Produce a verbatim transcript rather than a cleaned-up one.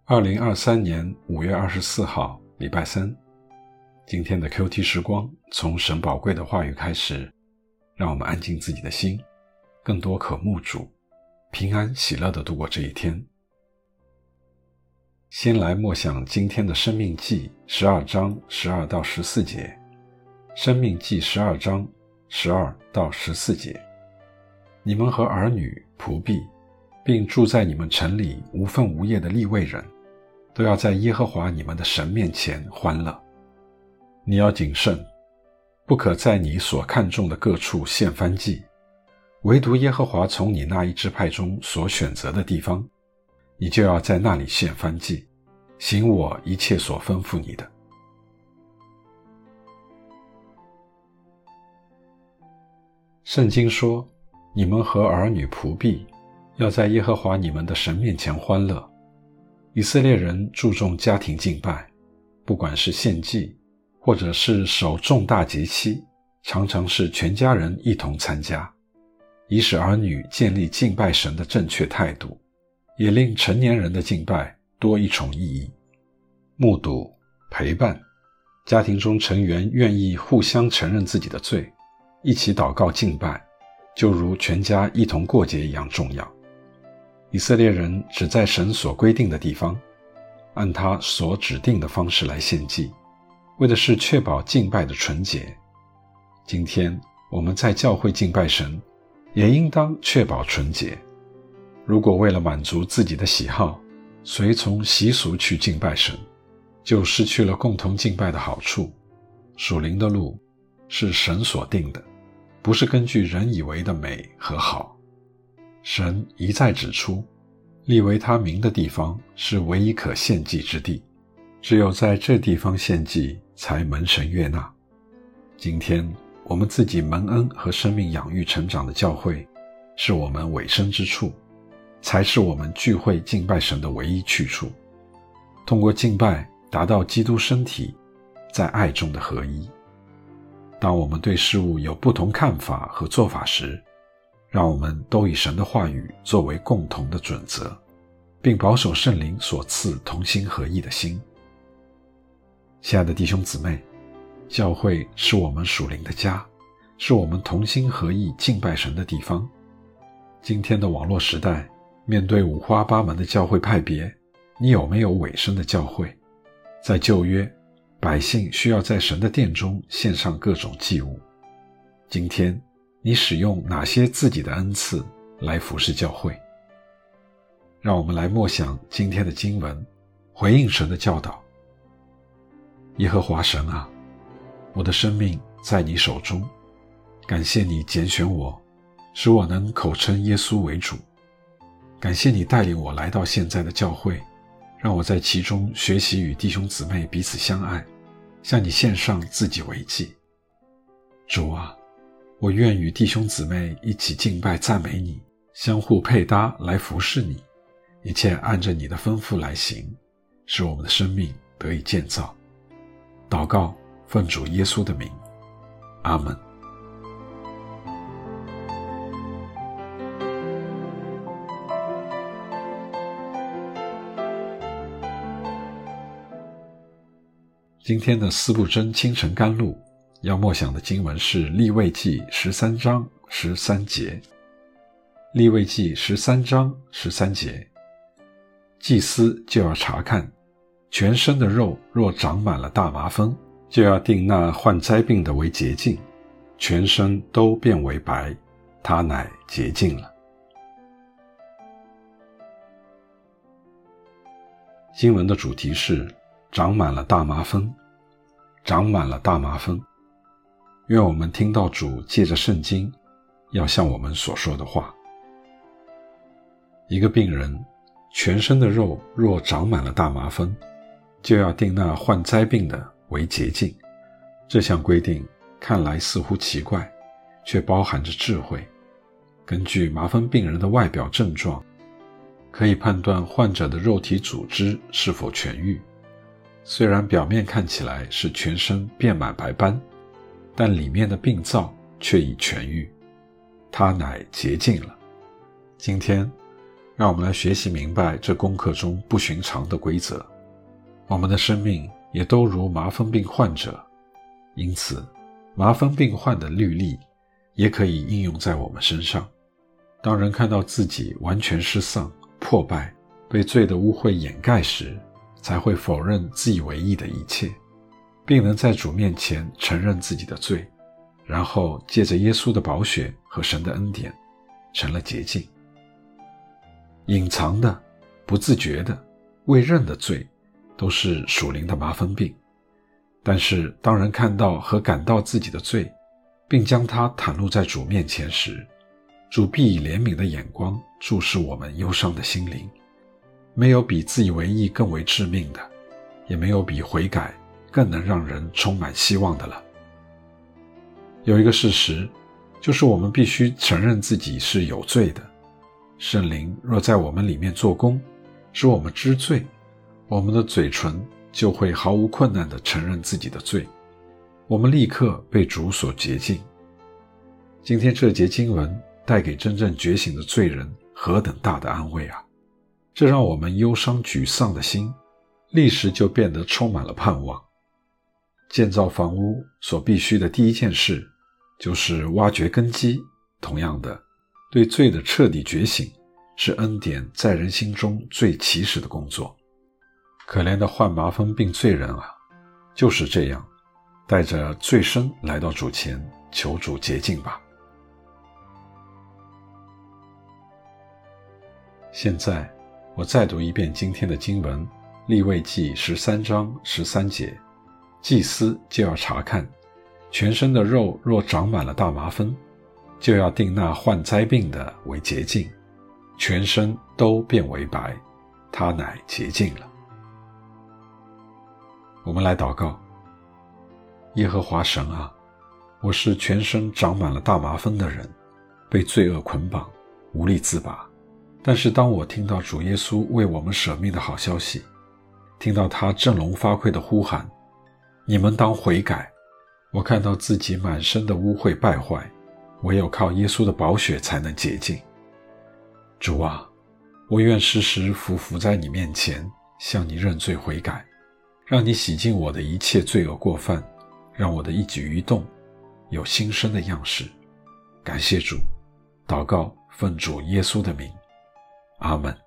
二零二三年五月二十四号，礼拜三。今天的 Q T 时光，从神宝贵的话语开始，让我们安静自己的心，更多渴慕主，平安喜乐地度过这一天。先来默想今天的生命记十二章十二到十四节。生命记十二章十二到十四节。你们和儿女、仆婢，并住在你们城里无分无业的利未人，都要在耶和华你们的神面前欢乐。你要谨慎，不可在你所看重的各处献燔祭，唯独耶和华从你那一支派中所选择的地方，你就要在那里献燔祭，行我一切所吩咐你的。圣经说，你们和儿女仆婢要在耶和华你们的神面前欢乐。以色列人注重家庭敬拜，不管是献祭或者是守重大节期，常常是全家人一同参加，以使儿女建立敬拜神的正确态度，也令成年人的敬拜多一重意义。目睹、陪伴，家庭中成员愿意互相承认自己的罪，一起祷告敬拜，就如全家一同过节一样重要。以色列人只在神所规定的地方，按他所指定的方式来献祭，为的是确保敬拜的纯洁。今天我们在教会敬拜神，也应当确保纯洁。如果为了满足自己的喜好，随从习俗去敬拜神，就失去了共同敬拜的好处。属灵的路是神所定的，不是根据人以为的美和好。神一再指出，立为他名的地方是唯一可献祭之地，只有在这地方献祭，才蒙神悦纳。今天我们自己蒙恩和生命养育成长的教会，是我们委身之处，才是我们聚会敬拜神的唯一去处。通过敬拜达到基督身体在爱中的合一。当我们对事物有不同看法和做法时，让我们都以神的话语作为共同的准则，并保守圣灵所赐同心合意的心。亲爱的弟兄姊妹，教会是我们属灵的家，是我们同心合意敬拜神的地方。今天的网络时代，面对五花八门的教会派别，你有没有委身的教会？在旧约，百姓需要在神的殿中献上各种祭物。今天你使用哪些自己的恩赐来服侍教会？让我们来默想今天的经文，回应神的教导。耶和华神啊，我的生命在你手中，感谢你拣选我，使我能口称耶稣为主。感谢你带领我来到现在的教会，让我在其中学习与弟兄姊妹彼此相爱，向你献上自己为祭。主啊，我愿与弟兄姊妹一起敬拜赞美你，相互配搭来服侍你，一切按着你的吩咐来行，使我们的生命得以建造。祷告，奉主耶稣的名，阿们。今天的四部真清晨甘露要默想的经文是利未记十三章十三节。利未记十三章十三节，祭司就要查看，全身的肉若长满了大麻风，就要定那患灾病的为洁净，全身都变为白，他乃洁净了。经文的主题是长满了大麻风，长满了大麻风。愿我们听到主借着圣经要向我们所说的话。一个病人全身的肉若长满了大麻风，就要定那患灾病的为洁净。这项规定看来似乎奇怪，却包含着智慧。根据麻风病人的外表症状，可以判断患者的肉体组织是否痊愈。虽然表面看起来是全身遍满白斑，但里面的病灶却已痊愈，他乃洁净了。今天让我们来学习明白这功课中不寻常的规则。我们的生命也都如麻风病患者，因此麻风病患的律例也可以应用在我们身上。当人看到自己完全失丧、破败，被罪的污秽掩盖时，才会否认自以为意的一切，并能在主面前承认自己的罪，然后借着耶稣的宝血和神的恩典，成了洁净。隐藏的、不自觉的、未认的罪，都是属灵的麻风病。但是当人看到和感到自己的罪，并将它袒露在主面前时，主必以怜悯的眼光注视我们忧伤的心灵。没有比自以为意更为致命的，也没有比悔改更能让人充满希望的了。有一个事实，就是我们必须承认自己是有罪的。圣灵若在我们里面做工，使我们知罪，我们的嘴唇就会毫无困难地承认自己的罪，我们立刻被主所洁净。今天这节经文带给真正觉醒的罪人何等大的安慰啊！这让我们忧伤沮丧的心立时就变得充满了盼望。建造房屋所必须的第一件事就是挖掘根基，同样的，对罪的彻底觉醒是恩典在人心中最起始的工作。可怜的患麻风病罪人啊，就是这样带着罪身来到主前，求主洁净吧。现在我再读一遍今天的经文，利未记十三章十三节，祭司就要查看，全身的肉若长满了大麻风，就要定那患灾病的为洁净，全身都变为白，他乃洁净了。我们来祷告。耶和华神啊，我是全身长满了大麻风的人，被罪恶捆绑，无力自拔。但是当我听到主耶稣为我们舍命的好消息，听到他振聋发聩的呼喊，你们当悔改，我看到自己满身的污秽败坏，唯有靠耶稣的宝血才能洁净。主啊，我愿时时匍匐在你面前，向你认罪悔改，让你洗净我的一切罪恶过犯，让我的一举一动有新生的样式。感谢主，祷告奉主耶稣的名，阿们。